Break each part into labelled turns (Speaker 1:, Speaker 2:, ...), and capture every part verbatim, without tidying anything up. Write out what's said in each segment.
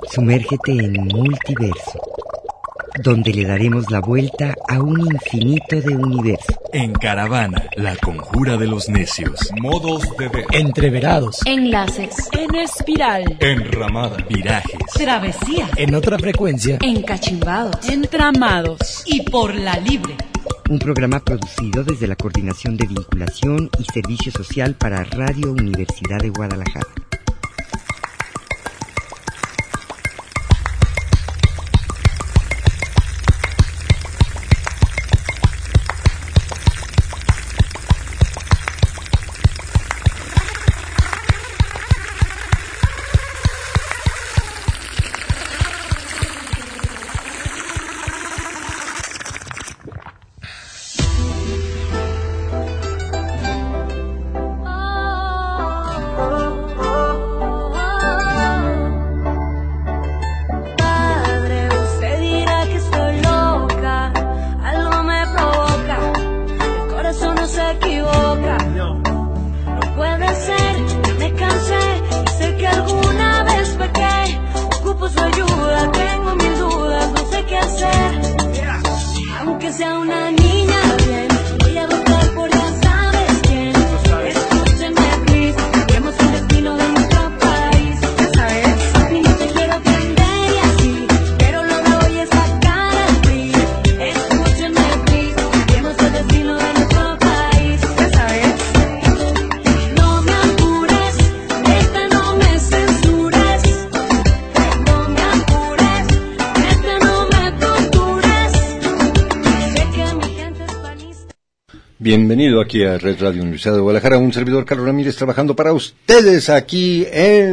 Speaker 1: Sumérgete en Multiverso, donde le daremos la vuelta a un infinito de universo.
Speaker 2: En Caravana, la conjura de los necios. Modos de ver.
Speaker 3: Entreverados.
Speaker 4: Enlaces.
Speaker 5: En espiral.
Speaker 2: Enramada. Virajes.
Speaker 5: Travesía.
Speaker 3: En otra frecuencia.
Speaker 4: Encachimbados.
Speaker 5: Entramados. Y por la libre.
Speaker 1: Un programa producido desde la Coordinación de Vinculación y Servicio Social para Radio Universidad de Guadalajara.
Speaker 6: Bienvenido aquí a Red Radio Universidad de Guadalajara, un servidor Carlos Ramírez trabajando para ustedes aquí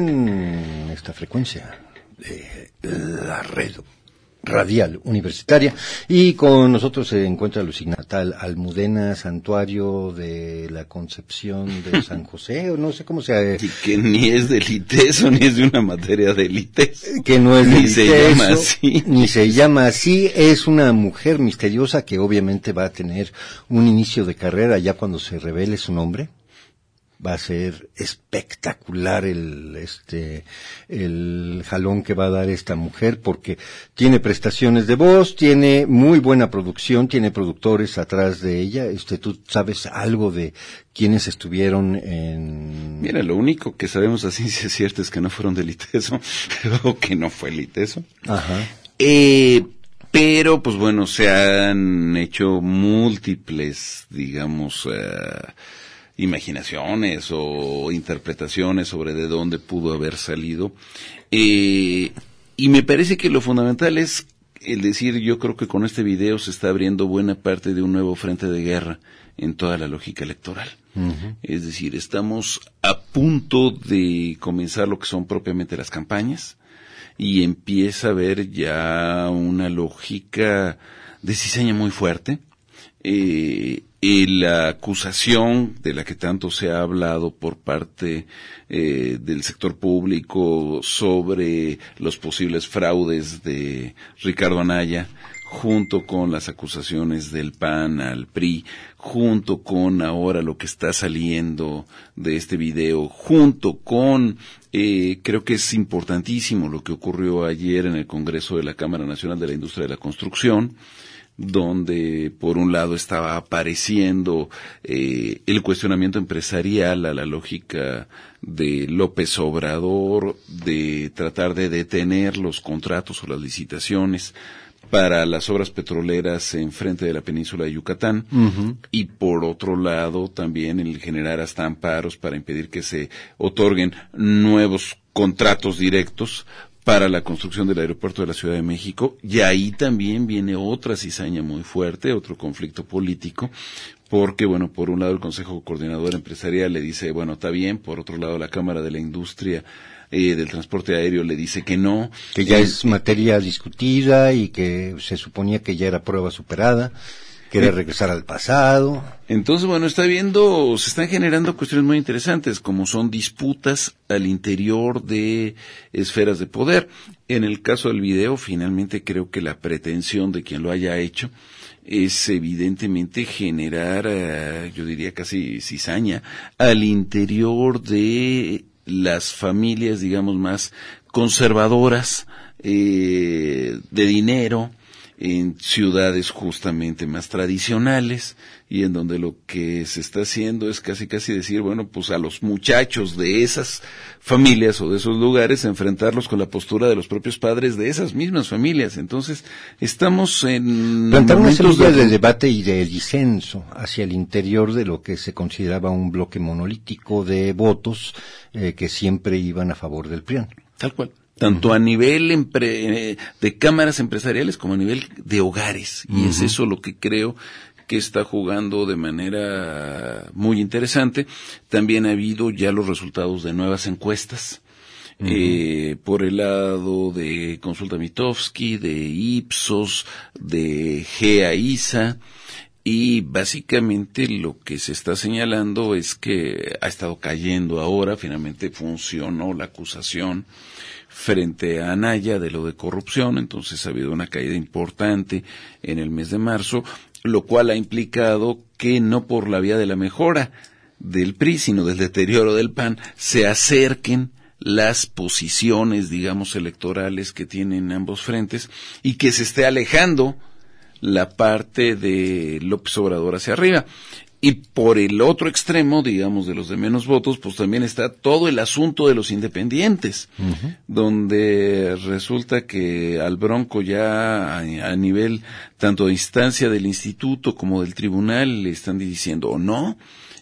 Speaker 6: en esta frecuencia de la red radial universitaria, y con nosotros se encuentra Luis Natal Almudena, Santuario de la Concepción de San José, o no sé cómo sea.
Speaker 7: Y que ni es del ITESO, ni es de una materia del ITESO.
Speaker 6: Que no es
Speaker 7: ni
Speaker 6: del
Speaker 7: se
Speaker 6: ITESO,
Speaker 7: llama así.
Speaker 6: Ni se llama así, es una mujer misteriosa que obviamente va a tener un inicio de carrera ya cuando se revele su nombre. Va a ser espectacular el este el jalón que va a dar esta mujer, porque tiene prestaciones de voz, tiene muy buena producción, tiene productores atrás de ella. Este, ¿tú sabes algo de quiénes estuvieron en...?
Speaker 7: Mira, lo único que sabemos a ciencia cierta es que no fueron del ITESO, o que no fue el ITESO.
Speaker 6: Ajá.
Speaker 7: Eh... Pero, pues bueno, se han hecho múltiples, digamos, uh, imaginaciones o interpretaciones sobre de dónde pudo haber salido. Eh, y me parece que lo fundamental es el decir, yo creo que con este video se está abriendo buena parte de un nuevo frente de guerra en toda la lógica electoral. Uh-huh. Es decir, estamos a punto de comenzar lo que son propiamente las campañas, y empieza a haber ya una lógica de cizaña muy fuerte. Eh, y la acusación de la que tanto se ha hablado por parte eh, del sector público sobre los posibles fraudes de Ricardo Anaya, junto con las acusaciones del P A N al P R I, junto con ahora lo que está saliendo de este video, junto con, eh, creo que es importantísimo lo que ocurrió ayer en el Congreso de la Cámara Nacional de la Industria de la Construcción, donde por un lado estaba apareciendo eh, el cuestionamiento empresarial a la lógica de López Obrador, de tratar de detener los contratos o las licitaciones para las obras petroleras en frente de la península de Yucatán, uh-huh. y por otro lado también el generar hasta amparos para impedir que se otorguen nuevos contratos directos para la construcción del aeropuerto de la Ciudad de México, y ahí también viene otra cizaña muy fuerte, otro conflicto político, porque, bueno, por un lado el Consejo Coordinador Empresarial le dice, bueno, está bien, por otro lado la Cámara de la Industria eh, del Transporte Aéreo le dice que no.
Speaker 6: Que ya
Speaker 7: eh,
Speaker 6: es materia discutida y que se suponía que ya era prueba superada, quiere regresar al pasado.
Speaker 7: Entonces, bueno, está viendo, se están generando cuestiones muy interesantes, como son disputas al interior de esferas de poder. En el caso del video, finalmente creo que la pretensión de quien lo haya hecho es evidentemente generar, uh, yo diría casi cizaña, al interior de las familias, digamos, más conservadoras eh, de dinero, en ciudades justamente más tradicionales, y en donde lo que se está haciendo es casi casi decir, bueno, pues a los muchachos de esas familias o de esos lugares, enfrentarlos con la postura de los propios padres de esas mismas familias. Entonces, estamos en
Speaker 6: plantar una semilla
Speaker 7: de...
Speaker 6: de debate y de disenso hacia el interior de lo que se consideraba un bloque monolítico de votos eh, que siempre iban a favor del P R I A N.
Speaker 7: Tal cual. Tanto a nivel empre- de cámaras empresariales como a nivel de hogares. Y uh-huh. es eso lo que creo que está jugando de manera muy interesante. También ha habido ya los resultados de nuevas encuestas. Uh-huh. Eh, por el lado de Consulta Mitofsky, de Ipsos, de GEAISA. Y básicamente lo que se está señalando es que ha estado cayendo ahora, finalmente funcionó la acusación frente a Anaya de lo de corrupción, entonces ha habido una caída importante en el mes de marzo, lo cual ha implicado que no por la vía de la mejora del P R I, sino del deterioro del P A N, se acerquen las posiciones, digamos, electorales que tienen ambos frentes y que se esté alejando la parte de López Obrador hacia arriba. Y por el otro extremo, digamos, de los de menos votos, pues también está todo el asunto de los independientes, uh-huh. donde resulta que al Bronco ya a, a nivel tanto de instancia del instituto como del tribunal le están diciendo o no.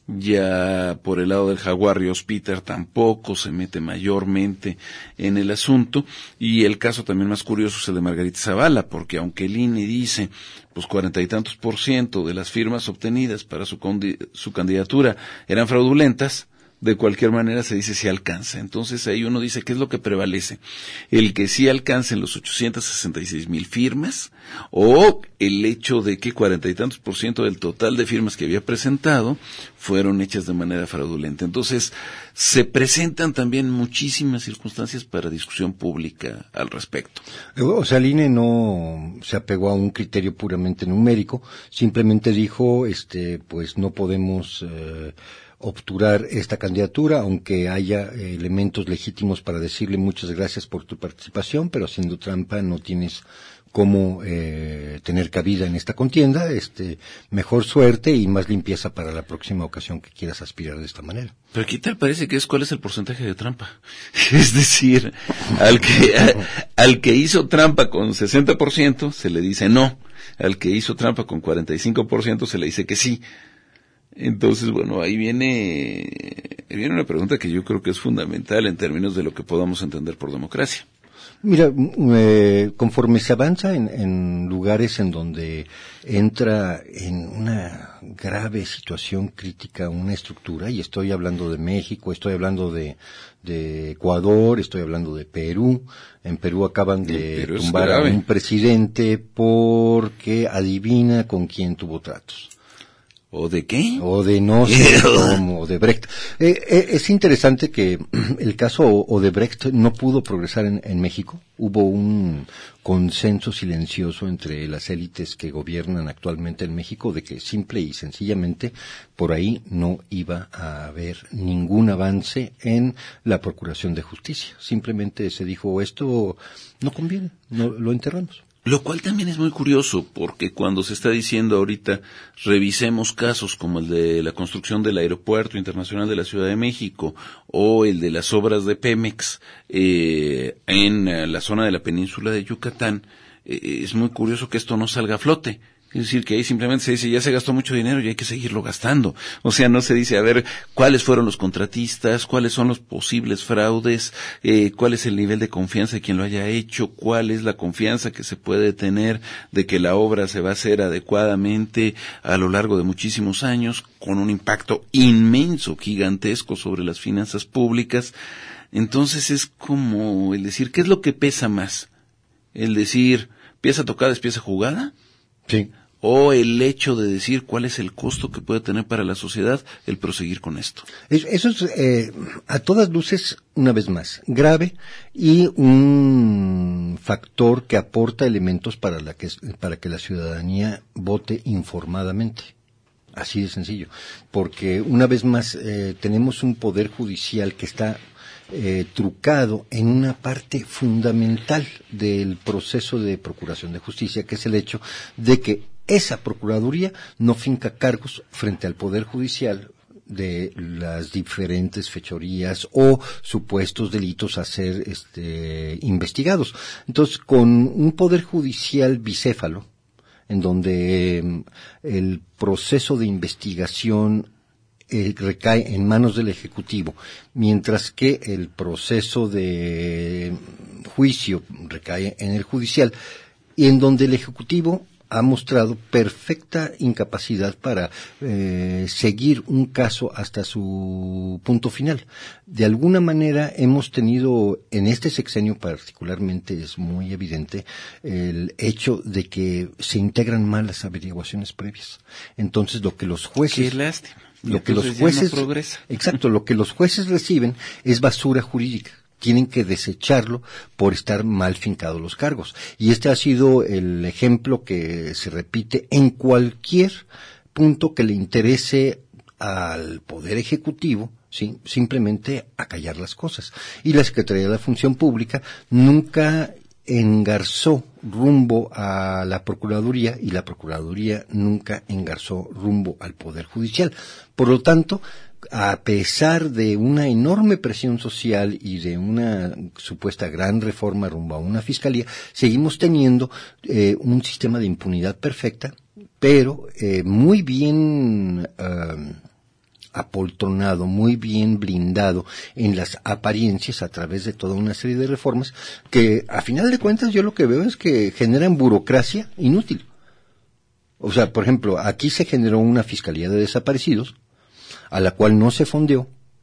Speaker 7: Ya por el lado del Jaguar Ríos Peter tampoco se mete mayormente en el asunto, y el caso también más curioso es el de Margarita Zavala, porque aunque el I N E dice pues cuarenta y tantos por ciento de las firmas obtenidas para su, condi- su candidatura eran fraudulentas, de cualquier manera se dice si alcanza. Entonces ahí uno dice, ¿qué es lo que prevalece? ¿El que sí alcancen los ochocientas sesenta y seis mil firmas? ¿O el hecho de que cuarenta y tantos por ciento del total de firmas que había presentado fueron hechas de manera fraudulenta? Entonces se presentan también muchísimas circunstancias para discusión pública al respecto.
Speaker 6: O sea, el I N E no se apegó a un criterio puramente numérico, simplemente dijo, este, pues no podemos eh, obturar esta candidatura, aunque haya eh, elementos legítimos para decirle muchas gracias por tu participación, pero haciendo trampa no tienes cómo eh, tener cabida en esta contienda. Este, mejor suerte y más limpieza para la próxima ocasión que quieras aspirar de esta manera.
Speaker 7: Pero aquí tal parece que es cuál es el porcentaje de trampa. Es decir, al que a, al que hizo trampa con sesenta por ciento se le dice no, al que hizo trampa con cuarenta y cinco por ciento se le dice que sí. Entonces, bueno, ahí viene, viene una pregunta que yo creo que es fundamental en términos de lo que podamos entender por democracia.
Speaker 6: Mira, eh, conforme se avanza en, en lugares en donde entra en una grave situación crítica una estructura, y estoy hablando de México, estoy hablando de, de Ecuador, estoy hablando de Perú. En Perú acaban de tumbar a un presidente porque adivina con quién tuvo tratos.
Speaker 7: ¿O de qué?
Speaker 6: O de no sé cómo, Odebrecht. Eh, eh, es interesante que el caso Odebrecht no pudo progresar en, en México. Hubo un consenso silencioso entre las élites que gobiernan actualmente en México de que simple y sencillamente por ahí no iba a haber ningún avance en la procuración de justicia. Simplemente se dijo, esto no conviene, no, lo enterramos.
Speaker 7: Lo cual también es muy curioso, porque cuando se está diciendo ahorita, revisemos casos como el de la construcción del Aeropuerto Internacional de la Ciudad de México, o el de las obras de Pemex eh, en la zona de la península de Yucatán, eh, es muy curioso que esto no salga a flote. Es decir, que ahí simplemente se dice, ya se gastó mucho dinero y hay que seguirlo gastando. O sea, no se dice, a ver, cuáles fueron los contratistas, cuáles son los posibles fraudes, eh, cuál es el nivel de confianza de quien lo haya hecho, cuál es la confianza que se puede tener de que la obra se va a hacer adecuadamente a lo largo de muchísimos años, con un impacto inmenso, gigantesco sobre las finanzas públicas. Entonces es como el decir, ¿qué es lo que pesa más? El decir, ¿pieza tocada es pieza jugada?
Speaker 6: Sí.
Speaker 7: O el hecho de decir cuál es el costo que puede tener para la sociedad el proseguir con esto.
Speaker 6: Eso es, eh, a todas luces, una vez más, grave y un factor que aporta elementos para, la que, para que la ciudadanía vote informadamente. Así de sencillo. Porque, una vez más, eh, tenemos un poder judicial que está eh, trucado en una parte fundamental del proceso de procuración de justicia, que es el hecho de que esa Procuraduría no finca cargos frente al Poder Judicial de las diferentes fechorías o supuestos delitos a ser este, investigados. Entonces, con un Poder Judicial bicéfalo, en donde eh, el proceso de investigación eh, recae en manos del Ejecutivo, mientras que el proceso de juicio recae en el judicial, y en donde el Ejecutivo ha mostrado perfecta incapacidad para eh, seguir un caso hasta su punto final. De alguna manera hemos tenido, en este sexenio particularmente es muy evidente, el hecho de que se integran mal las averiguaciones previas. Entonces lo que los jueces...
Speaker 7: Qué lástima.
Speaker 6: Lo que los jueces...
Speaker 7: No progresa.
Speaker 6: Exacto, lo que los jueces reciben es basura jurídica. Tienen que desecharlo por estar mal fincados los cargos. Y este ha sido el ejemplo que se repite en cualquier punto que le interese al Poder Ejecutivo, ¿sí? Simplemente acallar las cosas. Y la Secretaría de la Función Pública nunca engarzó rumbo a la Procuraduría y la Procuraduría nunca engarzó rumbo al Poder Judicial. Por lo tanto, a pesar de una enorme presión social y de una supuesta gran reforma rumbo a una fiscalía, seguimos teniendo eh, un sistema de impunidad perfecta, pero eh, muy bien eh, apoltronado, muy bien blindado en las apariencias a través de toda una serie de reformas que, a final de cuentas, yo lo que veo es que generan burocracia inútil. O sea, por ejemplo, aquí se generó una fiscalía de desaparecidos, a la cual no se fondeó.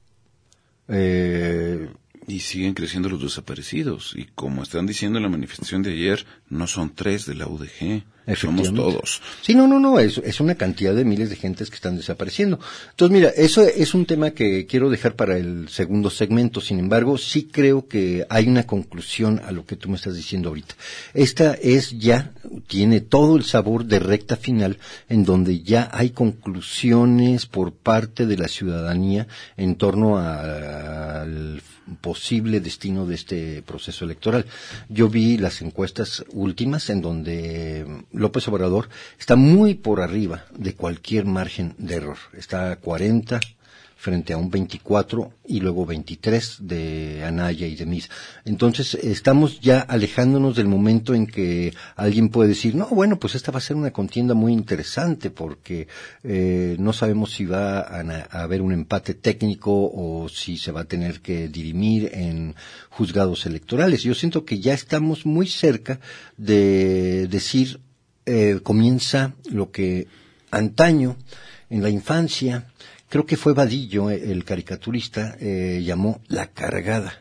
Speaker 6: Eh,
Speaker 7: y siguen creciendo los desaparecidos. Y como están diciendo en la manifestación de ayer, no son tres de la U D G. Somos todos.
Speaker 6: Sí, no, no, no, es, es una cantidad de miles de gentes que están desapareciendo. Entonces, mira, eso es un tema que quiero dejar para el segundo segmento. Sin embargo, sí creo que hay una conclusión a lo que tú me estás diciendo ahorita. Esta es ya, tiene todo el sabor de recta final, en donde ya hay conclusiones por parte de la ciudadanía en torno a, al posible destino de este proceso electoral. Yo vi las encuestas últimas en donde López Obrador está muy por arriba de cualquier margen de error. Está a cuarenta frente a un veinticuatro y luego veintitrés de Anaya y de Misa. Entonces estamos ya alejándonos del momento en que alguien puede decir, no, bueno, pues esta va a ser una contienda muy interesante porque eh, no sabemos si va a, a haber un empate técnico o si se va a tener que dirimir en juzgados electorales. Yo siento que ya estamos muy cerca de decir, eh, comienza lo que antaño, en la infancia, creo que fue Vadillo, el caricaturista, eh, llamó la cargada.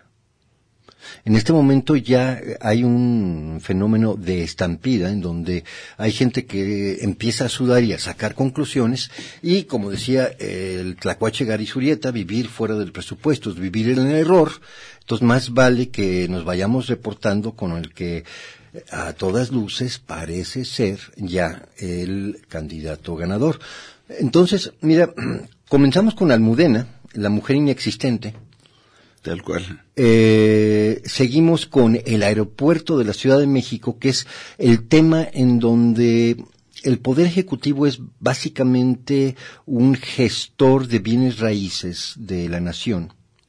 Speaker 6: En este momento ya hay un fenómeno de estampida en donde hay gente que empieza a sudar y a sacar conclusiones y, como decía el tlacuache Gary Zurieta, vivir fuera del presupuesto es vivir en el error. Entonces más vale que nos vayamos reportando con el que a todas luces parece ser ya el candidato ganador. Entonces, mira, comenzamos con Almudena, la mujer inexistente.
Speaker 7: Tal cual.
Speaker 6: Eh, seguimos con el aeropuerto de la Ciudad de México, que es el tema en donde el Poder Ejecutivo es básicamente un gestor de bienes raíces de la nación.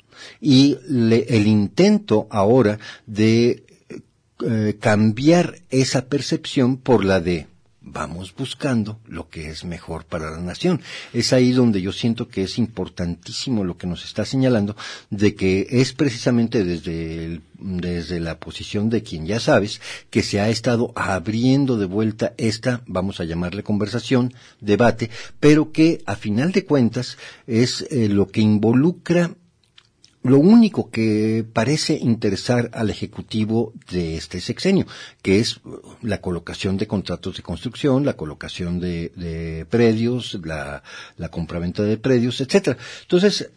Speaker 6: Y le, el intento ahora de eh, cambiar esa percepción por la de vamos buscando lo que es mejor para la nación. Es ahí donde yo siento que es importantísimo lo que nos está señalando, de que es precisamente desde el, desde la posición de quien ya sabes, que se ha estado abriendo de vuelta esta, vamos a llamarle conversación, debate, pero que a final de cuentas es eh, lo que involucra lo único que parece interesar al Ejecutivo de este sexenio, que es la colocación de contratos de construcción, la colocación de, de predios, la, la compraventa de predios, etcétera. Entonces,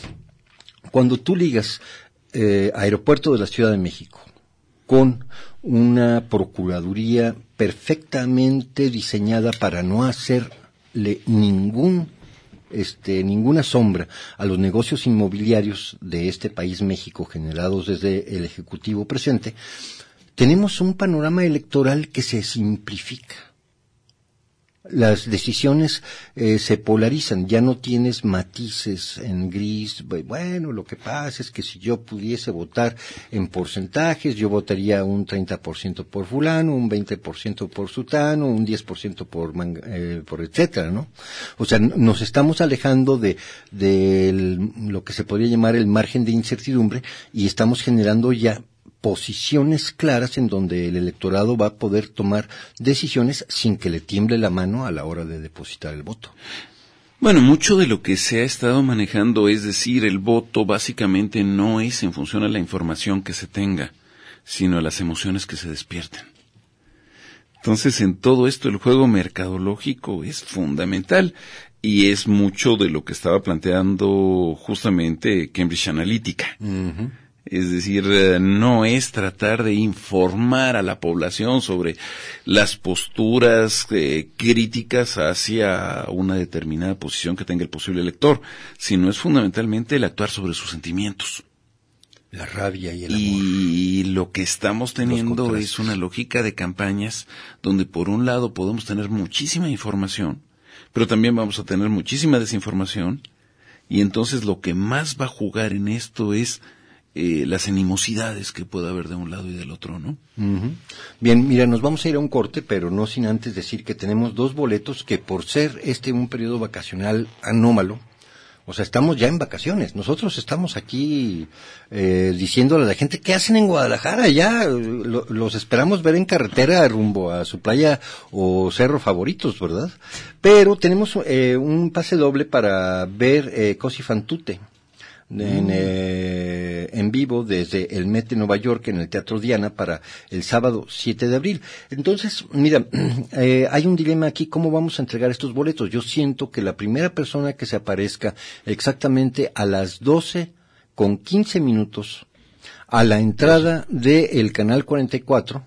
Speaker 6: cuando tú ligas eh, Aeropuerto de la Ciudad de México con una procuraduría perfectamente diseñada para no hacerle ningún este, ninguna sombra a los negocios inmobiliarios de este país México generados desde el Ejecutivo presente, tenemos un panorama electoral que se simplifica. Las decisiones eh, se polarizan, ya no tienes matices en gris. Bueno, lo que pasa es que si yo pudiese votar en porcentajes, yo votaría un treinta por ciento por fulano, un veinte por ciento por sutano, un diez por ciento por, man, eh, por etcétera, ¿no? O sea, nos estamos alejando de, de el, lo que se podría llamar el margen de incertidumbre y estamos generando ya posiciones claras en donde el electorado va a poder tomar decisiones sin que le tiemble la mano a la hora de depositar el voto.
Speaker 7: Bueno, mucho de lo que se ha estado manejando, es decir, el voto básicamente no es en función a la información que se tenga, sino a las emociones que se despierten. Entonces, en todo esto el juego mercadológico es fundamental y es mucho de lo que estaba planteando justamente Cambridge Analytica. Uh-huh. Es decir, no es tratar de informar a la población sobre las posturas eh, críticas hacia una determinada posición que tenga el posible elector, sino es fundamentalmente el actuar sobre sus sentimientos.
Speaker 6: La rabia y el amor.
Speaker 7: Y lo que estamos teniendo es una lógica de campañas donde por un lado podemos tener muchísima información, pero también vamos a tener muchísima desinformación, y entonces lo que más va a jugar en esto es Eh, las animosidades que pueda haber de un lado y del otro, ¿no?
Speaker 6: Uh-huh. Bien, mira, nos vamos a ir a un corte, pero no sin antes decir que tenemos dos boletos que por ser este un periodo vacacional anómalo, o sea, estamos ya en vacaciones, nosotros estamos aquí eh, diciéndole a la gente, ¿qué hacen en Guadalajara? Ya lo, los esperamos ver en carretera rumbo a su playa o cerro favoritos, ¿verdad? Pero tenemos eh, un pase doble para ver eh, Cosi fan tutte. En, eh, en vivo desde el Met de Nueva York en el Teatro Diana para el sábado siete de abril. Entonces, mira, eh, hay un dilema aquí, ¿cómo vamos a entregar estos boletos? Yo siento que la primera persona que se aparezca exactamente a las doce con quince minutos a la entrada del canal cuarenta y cuatro.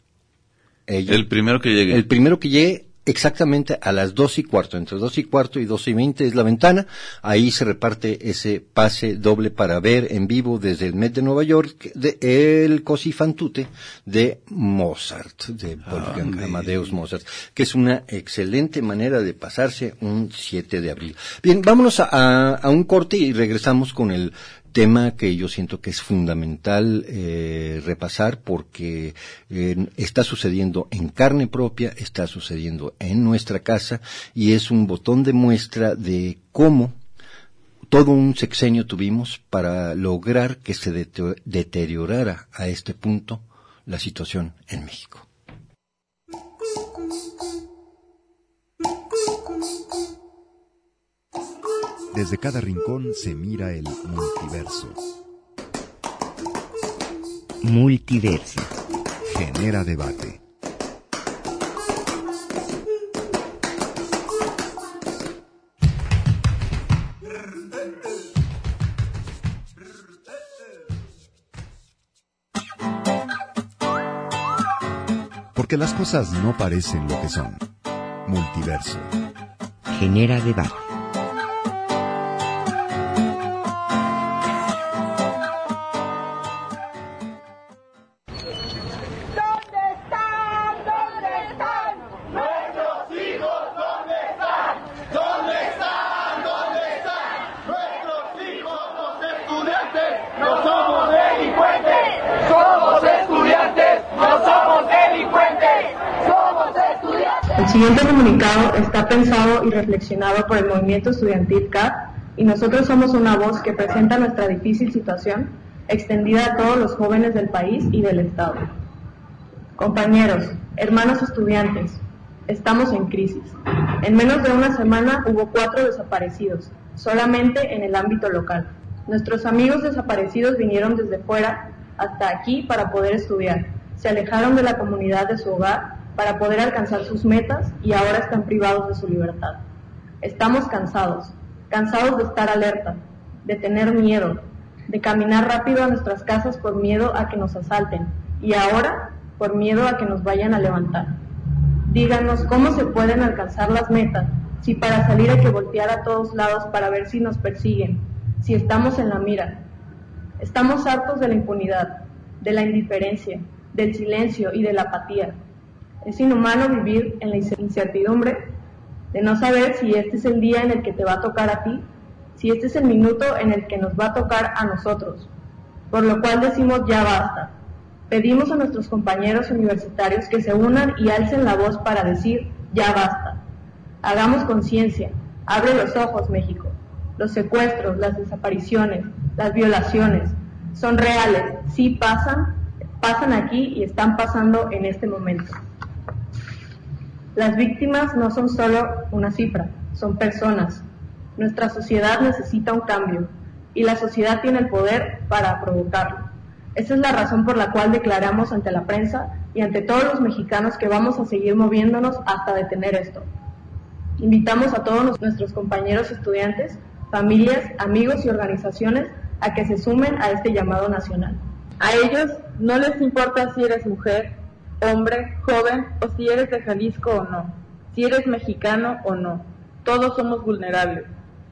Speaker 6: Ella,
Speaker 7: el primero que llegue.
Speaker 6: El primero que llegue exactamente a las dos y cuarto, entre dos y cuarto y dos y veinte es la ventana, ahí se reparte ese pase doble para ver en vivo desde el Met de Nueva York de el Cosi fan tutte de Mozart, de Wolfgang ah, Amadeus Mozart, que es una excelente manera de pasarse un siete de abril. Bien, vámonos a, a, a un corte y regresamos con el tema que yo siento que es fundamental eh, repasar porque eh, está sucediendo en carne propia, está sucediendo en nuestra casa y es un botón de muestra de cómo todo un sexenio tuvimos para lograr que se de- deteriorara a este punto la situación en México.
Speaker 4: Desde cada rincón se mira el multiverso.
Speaker 1: Multiverso.
Speaker 4: Genera debate. Porque las cosas no parecen lo que son. Multiverso.
Speaker 1: Genera debate.
Speaker 8: El siguiente comunicado está pensado y reflexionado por el movimiento estudiantil C A P y nosotros somos una voz que presenta nuestra difícil situación extendida a todos los jóvenes del país y del Estado. Compañeros, hermanos estudiantes, estamos en crisis. En menos de una semana hubo cuatro desaparecidos, solamente en el ámbito local. Nuestros amigos desaparecidos vinieron desde fuera hasta aquí para poder estudiar. Se alejaron de la comunidad de su hogar para poder alcanzar sus metas y ahora están privados de su libertad. Estamos cansados, cansados de estar alerta, de tener miedo, de caminar rápido a nuestras casas por miedo a que nos asalten y ahora por miedo a que nos vayan a levantar. Díganos cómo se pueden alcanzar las metas si para salir hay que voltear a todos lados para ver si nos persiguen, si estamos en la mira. Estamos hartos de la impunidad, de la indiferencia, del silencio y de la apatía. Es inhumano vivir en la incertidumbre de no saber si este es el día en el que te va a tocar a ti, si este es el minuto en el que nos va a tocar a nosotros. Por lo cual decimos ya basta. Pedimos a nuestros compañeros universitarios que se unan y alcen la voz para decir ya basta. Hagamos conciencia, abre los ojos, México. Los secuestros, las desapariciones, las violaciones son reales, sí pasan, pasan aquí y están pasando en este momento. Las víctimas no son solo una cifra, son personas. Nuestra sociedad necesita un cambio y la sociedad tiene el poder para provocarlo. Esa es la razón por la cual declaramos ante la prensa y ante todos los mexicanos que vamos a seguir moviéndonos hasta detener esto. Invitamos a todos nuestros compañeros estudiantes, familias, amigos y organizaciones a que se sumen a este llamado nacional.
Speaker 9: A ellos no les importa si eres mujer, hombre, joven o si eres de Jalisco o no, si eres mexicano o no, todos somos vulnerables.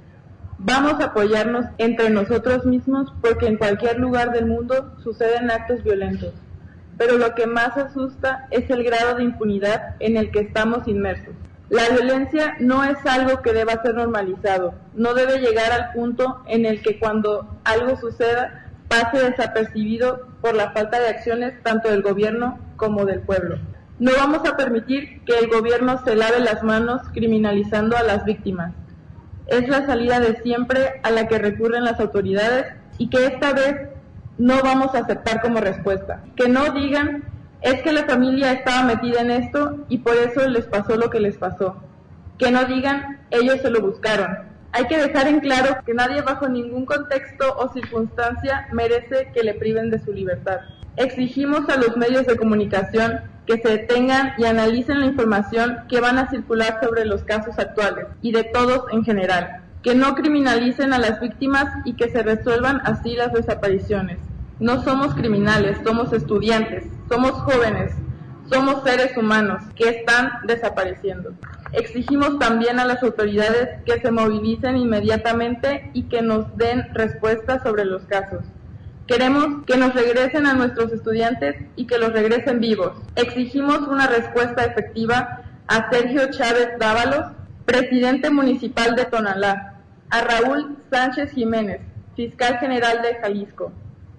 Speaker 9: Vamos a apoyarnos entre nosotros mismos porque en cualquier lugar del mundo suceden actos violentos, pero lo que más asusta es el grado de impunidad en el que estamos inmersos. La violencia no es algo que deba ser normalizado, no debe llegar al punto en el que cuando algo suceda pase desapercibido por la falta de acciones tanto del gobierno como del pueblo. No vamos a permitir que el gobierno se lave las manos criminalizando a las víctimas. Es la salida de siempre a la que recurren las autoridades y que esta vez no vamos a aceptar como respuesta. Que no digan, es que la familia estaba metida en esto y por eso les pasó lo que les pasó. Que no digan, ellos se lo buscaron. Hay que dejar en claro que nadie bajo ningún contexto o circunstancia merece que le priven de su libertad. Exigimos a los medios de comunicación que se detengan y analicen la información que van a circular sobre los casos actuales y de todos en general. Que no criminalicen a las víctimas y que se resuelvan así las desapariciones. No somos criminales, somos estudiantes, somos jóvenes, somos seres humanos que están desapareciendo. Exigimos también a las autoridades que se movilicen inmediatamente y que nos den respuestas sobre los casos. Queremos que nos regresen a nuestros estudiantes y que los regresen vivos. Exigimos una respuesta efectiva a Sergio Chávez Dávalos, presidente municipal de Tonalá, a Raúl Sánchez Jiménez, fiscal general de Jalisco,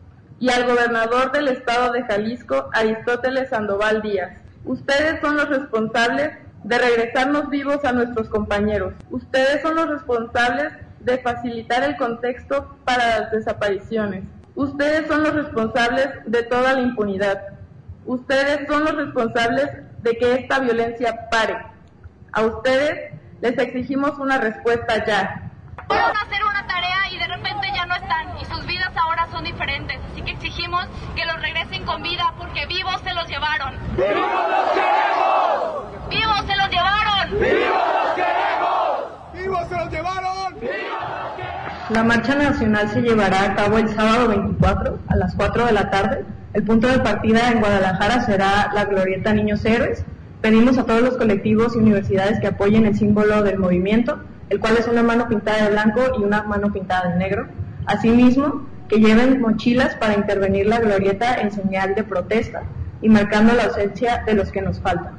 Speaker 9: y al gobernador del estado de Jalisco, Aristóteles Sandoval Díaz. Ustedes son los responsables de regresarnos vivos a nuestros compañeros. Ustedes son los responsables de facilitar el contexto para las desapariciones. Ustedes son los responsables de toda la impunidad. Ustedes son los responsables de que esta violencia pare. A ustedes les exigimos una respuesta ya.
Speaker 10: Fueron a hacer una tarea y de repente ya no están y sus vidas ahora son diferentes. Así que exigimos que los regresen con vida porque vivos se los llevaron.
Speaker 11: ¡Vivos los queremos!
Speaker 10: ¡Vivos se los llevaron!
Speaker 11: ¡Vivos los queremos! ¡Vivos se los llevaron! ¡Vivos los queremos!
Speaker 8: La marcha nacional se llevará a cabo el sábado veinticuatro a las cuatro de la tarde. El punto de partida en Guadalajara será la Glorieta Niños Héroes. Pedimos a todos los colectivos y universidades que apoyen el símbolo del movimiento, el cual es una mano pintada de blanco y una mano pintada de negro. Asimismo, que lleven mochilas para intervenir la glorieta en señal de protesta y marcando la ausencia de los que nos faltan.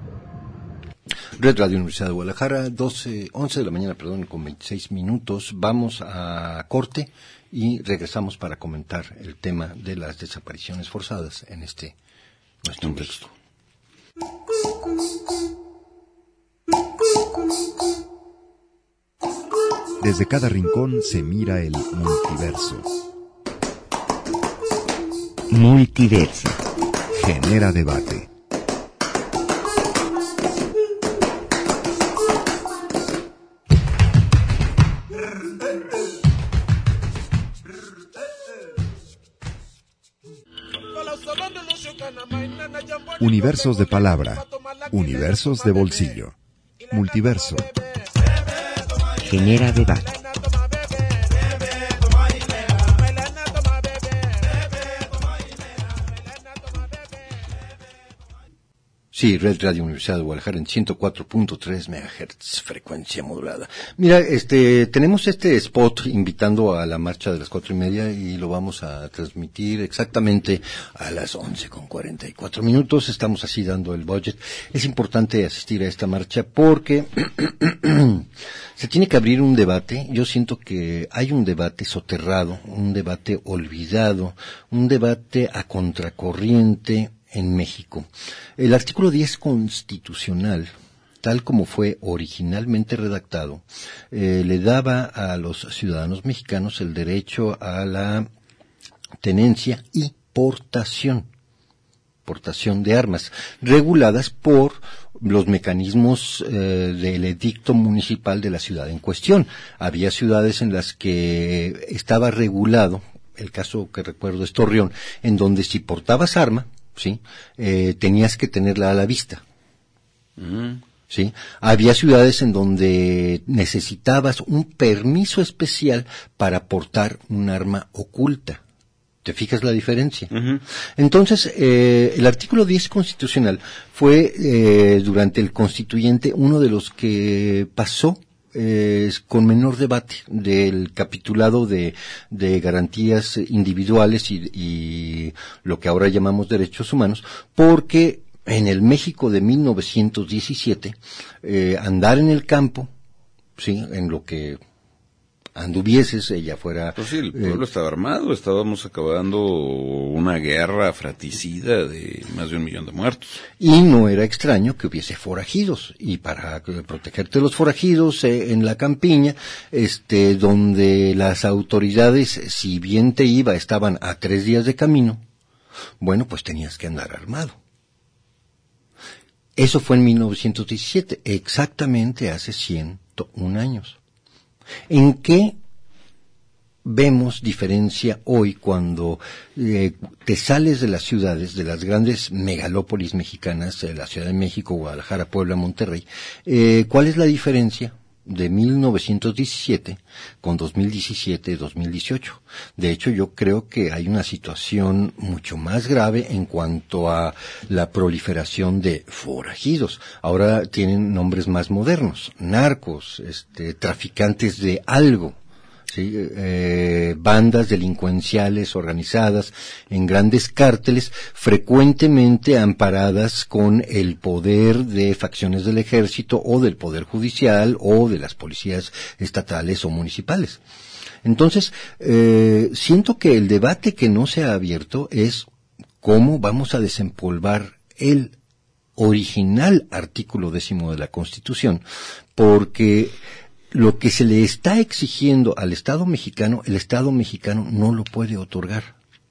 Speaker 6: Red Radio Universidad de Guadalajara, doce, once de la mañana, perdón, con veintiséis minutos. Vamos a corte y regresamos para comentar el tema de las desapariciones forzadas en este nuestro texto.
Speaker 4: Desde cada rincón se mira el multiverso.
Speaker 1: Multiverso.
Speaker 4: Genera debate. Universos de palabra, universos de bolsillo, multiverso.
Speaker 1: Genera debate.
Speaker 6: Sí, Red Radio Universidad de Guadalajara en ciento cuatro punto tres megahertz, frecuencia modulada. Mira, este, tenemos este spot invitando a la marcha de las cuatro y media y lo vamos a transmitir exactamente a las once con cuarenta y cuatro minutos. Estamos así dando el budget. Es importante asistir a esta marcha porque se tiene que abrir un debate. Yo siento que hay un debate soterrado, un debate olvidado, un debate a contracorriente en México. El artículo diez constitucional, tal como fue originalmente redactado, eh, le daba a los ciudadanos mexicanos el derecho a la tenencia y portación, portación de armas, reguladas por los mecanismos eh, del edicto municipal de la ciudad en cuestión. Había ciudades en las que estaba regulado, el caso que recuerdo es Torreón, en donde si portabas arma, sí, eh, tenías que tenerla a la vista. Mm. Sí, había ciudades en donde necesitabas un permiso especial para portar un arma oculta. ¿Te fijas la diferencia? Uh-huh. Entonces, eh, el artículo diez constitucional fue, eh, durante el constituyente, uno de los que pasó Eh, con menor debate del capitulado de, de garantías individuales y, y lo que ahora llamamos derechos humanos, porque en el México de mil novecientos diecisiete, eh, andar en el campo, sí, en lo que anduvieses, ella fuera...
Speaker 7: Pues sí, el pueblo eh, estaba armado, estábamos acabando una guerra fratricida de más de un millón de muertos.
Speaker 6: Y no era extraño que hubiese forajidos, y para protegerte de los forajidos eh, en la campiña, este, donde las autoridades, si bien te iba, estaban a tres días de camino, bueno, pues tenías que andar armado. Eso fue en mil novecientos diecisiete, exactamente hace ciento un años. ¿En qué vemos diferencia hoy cuando eh, te sales de las ciudades, de las grandes megalópolis mexicanas, eh, la Ciudad de México, Guadalajara, Puebla, Monterrey? Eh, ¿Cuál es la diferencia de mil novecientos diecisiete con dos mil diecisiete, dos mil dieciocho? De hecho, yo creo que hay una situación mucho más grave en cuanto a la proliferación de forajidos. Ahora tienen nombres más modernos: narcos, este, traficantes de algo, ¿sí? Eh, bandas delincuenciales organizadas en grandes cárteles, frecuentemente amparadas con el poder de facciones del ejército o del poder judicial o de las policías estatales o municipales. Entonces, eh, siento que el debate que no se ha abierto es cómo vamos a desempolvar el original artículo décimo de la Constitución, porque lo que se le está exigiendo al Estado mexicano, el Estado mexicano no lo puede otorgar.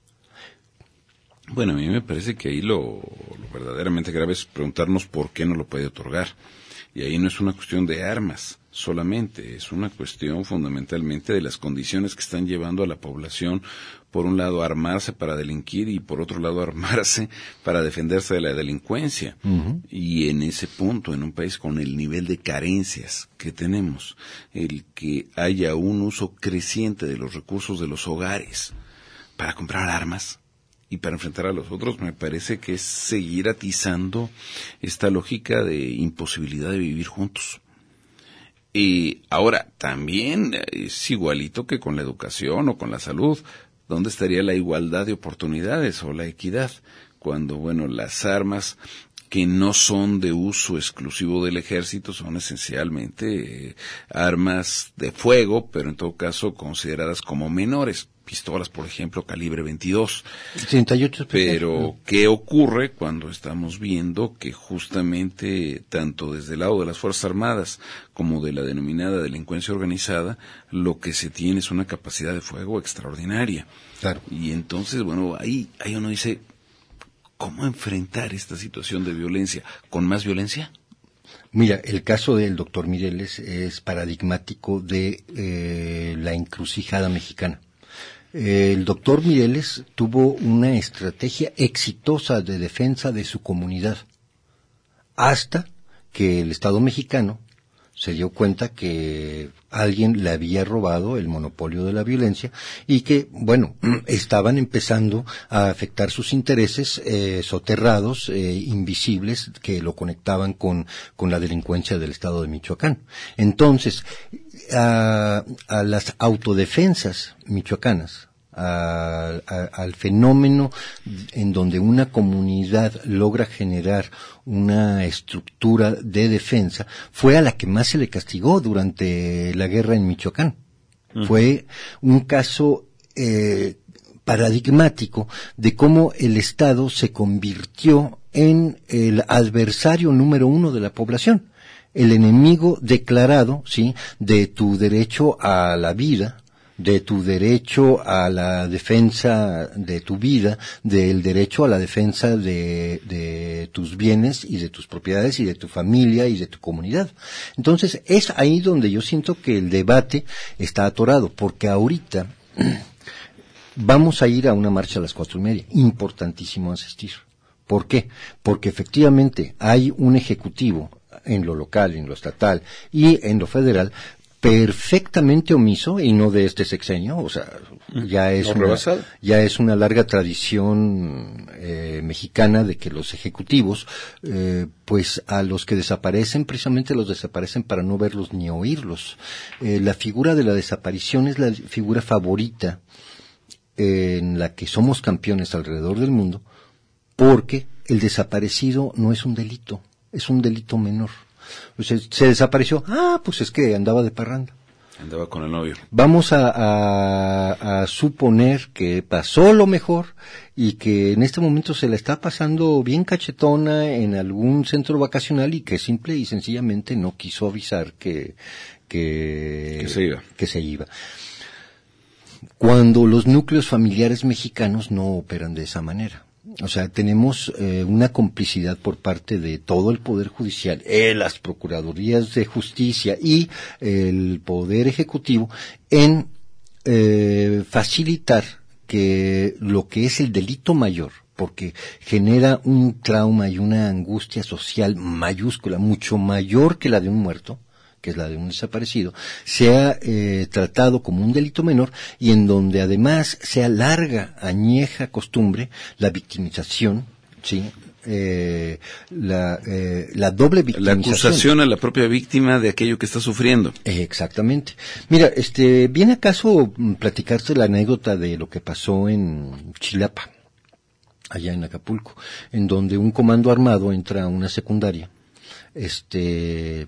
Speaker 7: Bueno, a mí me parece que ahí lo, lo verdaderamente grave es preguntarnos por qué no lo puede otorgar. Y ahí no es una cuestión de armas solamente, es una cuestión fundamentalmente de las condiciones que están llevando a la población, por un lado, a armarse para delinquir y por otro lado, a armarse para defenderse de la delincuencia. Uh-huh. Y en ese punto, en un país con el nivel de carencias que tenemos, el que haya un uso creciente de los recursos de los hogares para comprar armas y para enfrentar a los otros, me parece que es seguir atizando esta lógica de imposibilidad de vivir juntos. Y ahora, también es igualito que con la educación o con la salud. ¿Dónde estaría la igualdad de oportunidades o la equidad? Cuando, bueno, las armas que no son de uso exclusivo del ejército son esencialmente eh, armas de fuego, pero en todo caso consideradas como menores. Pistolas, por ejemplo, calibre veintidós.
Speaker 6: treinta y ocho.
Speaker 7: Pero, ¿qué ocurre cuando estamos viendo que justamente, tanto desde el lado de las Fuerzas Armadas como de la denominada delincuencia organizada, lo que se tiene es una capacidad de fuego extraordinaria?
Speaker 6: Claro.
Speaker 7: Y entonces, bueno, ahí, ahí uno dice, ¿cómo enfrentar esta situación de violencia? ¿Con más violencia?
Speaker 6: Mira, el caso del doctor Mireles es paradigmático de eh, la encrucijada mexicana. El doctor Mireles tuvo una estrategia exitosa de defensa de su comunidad, hasta que el Estado mexicano Se dio cuenta que alguien le había robado el monopolio de la violencia y que, bueno, estaban empezando a afectar sus intereses eh, soterrados, eh, invisibles, que lo conectaban con, con la delincuencia del estado de Michoacán. Entonces, a, a las autodefensas michoacanas, A, a, al fenómeno en donde una comunidad logra generar una estructura de defensa, fue a la que más se le castigó durante la guerra en Michoacán. Uh-huh. Fue un caso eh, paradigmático de cómo el Estado se convirtió en el adversario número uno de la población, el enemigo declarado, sí, de tu derecho a la vida, de tu derecho a la defensa de tu vida, del derecho a la defensa de, de tus bienes y de tus propiedades y de tu familia y de tu comunidad. Entonces, es ahí donde yo siento que el debate está atorado, porque ahorita vamos a ir a una marcha a las cuatro y media, importantísimo asistir. ¿Por qué? Porque efectivamente hay un ejecutivo en lo local, en lo estatal y en lo federal perfectamente omiso, y no de este sexenio, o sea, ya es
Speaker 7: no
Speaker 6: una, ya es una larga tradición eh, mexicana de que los ejecutivos, eh, pues a los que desaparecen, precisamente los desaparecen para no verlos ni oírlos. Eh, la figura de la desaparición es la figura favorita eh, en la que somos campeones alrededor del mundo, porque el desaparecido no es un delito, es un delito menor. O sea, se desapareció, ah, pues es que andaba de parranda.
Speaker 7: Andaba con el novio.
Speaker 6: Vamos a, a, a suponer que pasó lo mejor y que en este momento se la está pasando bien cachetona en algún centro vacacional y que simple y sencillamente no quiso avisar que, que,
Speaker 7: que se iba.
Speaker 6: que se iba. Cuando los núcleos familiares mexicanos no operan de esa manera. O sea, tenemos eh, una complicidad por parte de todo el Poder Judicial, eh, las Procuradurías de Justicia y eh, el Poder Ejecutivo en eh, facilitar que lo que es el delito mayor, porque genera un trauma y una angustia social mayúscula, mucho mayor que la de un muerto, que es la de un desaparecido, sea eh, tratado como un delito menor y en donde además sea larga, añeja costumbre la victimización, sí, eh, la, eh, la doble victimización.
Speaker 7: La acusación a la propia víctima de aquello que está sufriendo.
Speaker 6: Eh, exactamente. Mira, este, ¿viene acaso platicarte la anécdota de lo que pasó en Chilapa, allá en Acapulco, en donde un comando armado entra a una secundaria, este,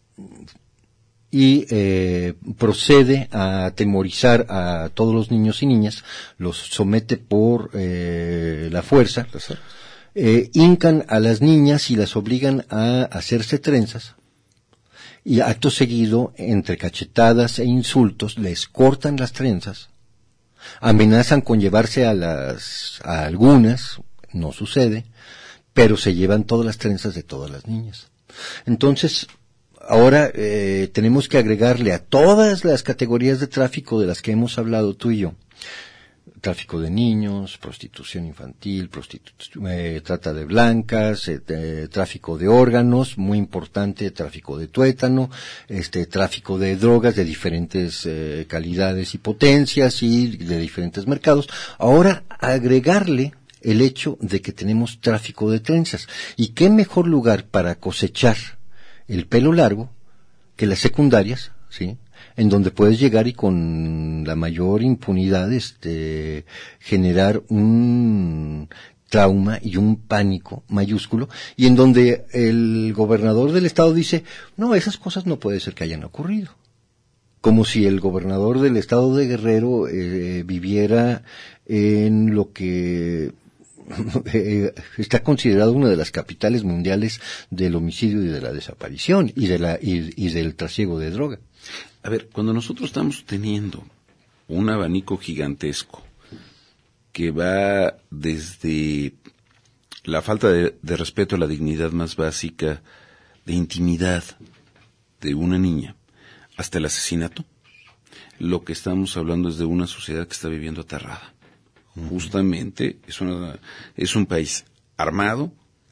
Speaker 6: y eh, procede a atemorizar a todos los niños y niñas, los somete por eh, la fuerza, eh, hincan a las niñas y las obligan a hacerse trenzas, y acto seguido, entre cachetadas e insultos, les cortan las trenzas, amenazan con llevarse a las a algunas, no sucede, pero se llevan todas las trenzas de todas las niñas. Entonces, ahora eh, tenemos que agregarle a todas las categorías de tráfico de las que hemos hablado tú y yo, tráfico de niños, prostitución infantil, prostitu- eh, trata de blancas, eh, eh, tráfico de órganos, muy importante, tráfico de tuétano, este, tráfico de drogas de diferentes eh, calidades y potencias y de diferentes mercados. Ahora agregarle el hecho de que tenemos tráfico de trenzas. ¿Y qué mejor lugar para cosechar el pelo largo que las secundarias, sí, en donde puedes llegar y con la mayor impunidad este generar un trauma y un pánico mayúsculo, y en donde el gobernador del estado dice, no, esas cosas no puede ser que hayan ocurrido. Como si el gobernador del estado de Guerrero eh, viviera en lo que está considerado una de las capitales mundiales del homicidio y de la desaparición y de la y, y del trasiego de droga.
Speaker 7: A ver, cuando nosotros estamos teniendo un abanico gigantesco que va desde la falta de, de respeto a la dignidad más básica, de intimidad de una niña, hasta el asesinato, lo que estamos hablando es de una sociedad que está viviendo aterrada. Justamente es una es un país armado,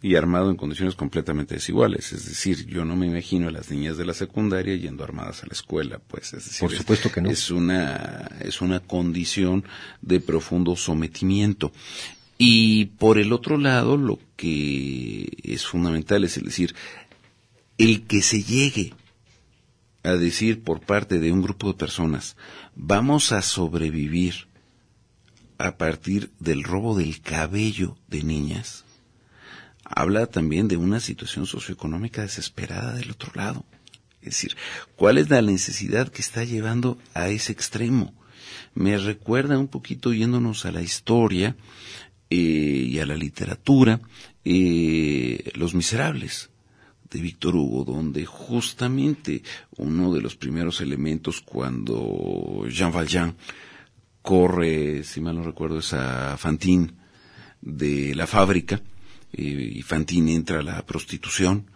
Speaker 7: y armado en condiciones completamente desiguales. Es decir, yo no me imagino a las niñas de la secundaria yendo armadas a la escuela, pues. Es decir,
Speaker 6: por supuesto que no.
Speaker 7: Es una, es una condición de profundo sometimiento. Y por el otro lado, lo que es fundamental es, es decir, el que se llegue a decir por parte de un grupo de personas, vamos a sobrevivir a partir del robo del cabello de niñas, habla también de una situación socioeconómica desesperada del otro lado. Es decir, ¿cuál es la necesidad que está llevando a ese extremo? Me recuerda un poquito, yéndonos a la historia eh, y a la literatura, eh, Los Miserables de Víctor Hugo, donde justamente uno de los primeros elementos, cuando Jean Valjean corre, si mal no recuerdo, es a Fantine de la fábrica, eh, y Fantine entra a la prostitución.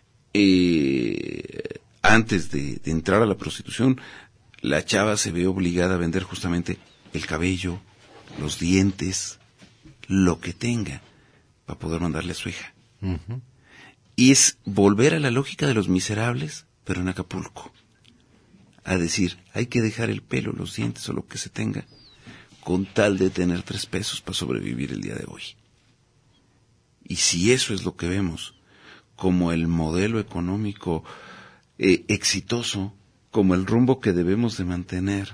Speaker 7: Eh, antes de, de entrar a la prostitución, la chava se ve obligada a vender justamente el cabello, los dientes, lo que tenga, para poder mandarle a su hija. Uh-huh. Y es volver a la lógica de Los Miserables, pero en Acapulco. A decir, hay que dejar el pelo, los dientes o lo que se tenga, con tal de tener tres pesos para sobrevivir el día de hoy. Y si eso es lo que vemos como el modelo económico eh, exitoso, como el rumbo que debemos de mantener,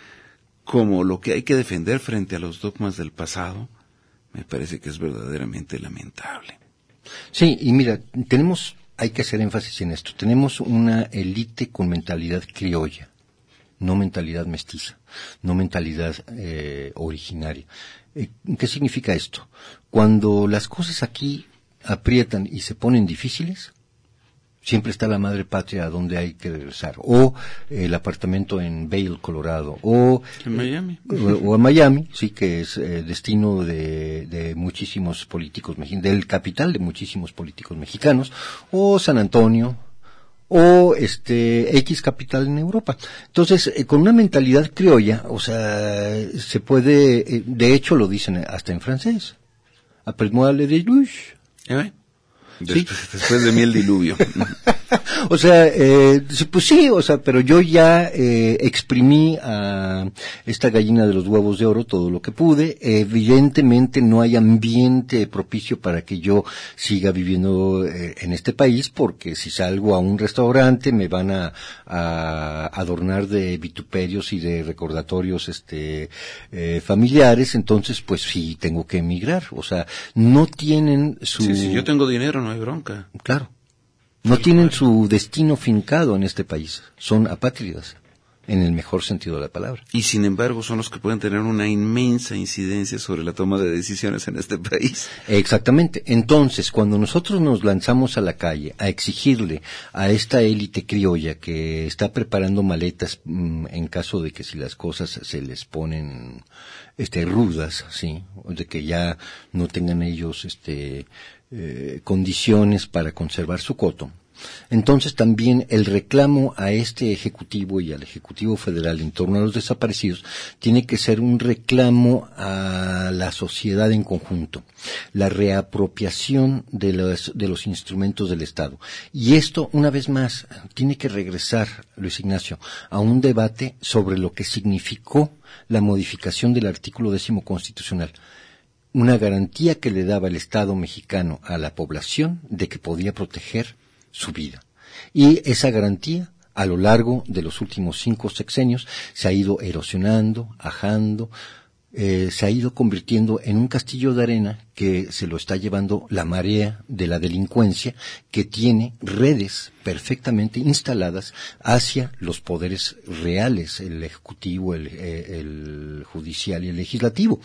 Speaker 7: como lo que hay que defender frente a los dogmas del pasado, me parece que es verdaderamente lamentable.
Speaker 6: Sí, y mira, tenemos, hay que hacer énfasis en esto, tenemos una élite con mentalidad criolla, no mentalidad mestiza, no mentalidad eh, originaria. Eh, ¿Qué significa esto? Cuando las cosas aquí aprietan y se ponen difíciles, siempre está la madre patria a donde hay que regresar, o el apartamento en Vail, Colorado, o
Speaker 7: en Miami,
Speaker 6: o, o en Miami, sí, que es eh, destino de, de muchísimos políticos mexicanos, del capital de muchísimos políticos mexicanos, o San Antonio, o este X capital en Europa. Entonces, eh, con una mentalidad criolla, o sea, se puede, eh, de hecho lo dicen hasta en francés, après-moi le déluge.
Speaker 7: ¿Eh? Después, ¿sí? Después de mí el diluvio.
Speaker 6: O sea, eh, pues sí, o sea, pero yo ya eh, exprimí a esta gallina de los huevos de oro todo lo que pude. Evidentemente no hay ambiente propicio para que yo siga viviendo eh, en este país, porque si salgo a un restaurante me van a, a adornar de vituperios y de recordatorios este eh, familiares. Entonces, pues sí, tengo que emigrar. O sea, no tienen su...
Speaker 7: Sí, si yo tengo dinero no hay bronca.
Speaker 6: Claro. No tienen su destino fincado en este país. Son apátridas, en el mejor sentido de la palabra.
Speaker 7: Y sin embargo son los que pueden tener una inmensa incidencia sobre la toma de decisiones en este país.
Speaker 6: Exactamente. Entonces, cuando nosotros nos lanzamos a la calle a exigirle a esta élite criolla que está preparando maletas mmm, en caso de que si las cosas se les ponen este rudas, sí, de que ya no tengan ellos este Eh, condiciones para conservar su coto. Entonces también el reclamo a este Ejecutivo y al Ejecutivo Federal en torno a los desaparecidos tiene que ser un reclamo a la sociedad en conjunto, la reapropiación de los, de los instrumentos del Estado. Y esto, una vez más, tiene que regresar, Luis Ignacio, a un debate sobre lo que significó la modificación del artículo décimo constitucional. Una garantía que le daba el Estado mexicano a la población de que podía proteger su vida. Y esa garantía, a lo largo de los últimos cinco sexenios, se ha ido erosionando, ajando, eh, se ha ido convirtiendo en un castillo de arena que se lo está llevando la marea de la delincuencia, que tiene redes perfectamente instaladas hacia los poderes reales, el ejecutivo, el, el judicial y el legislativo.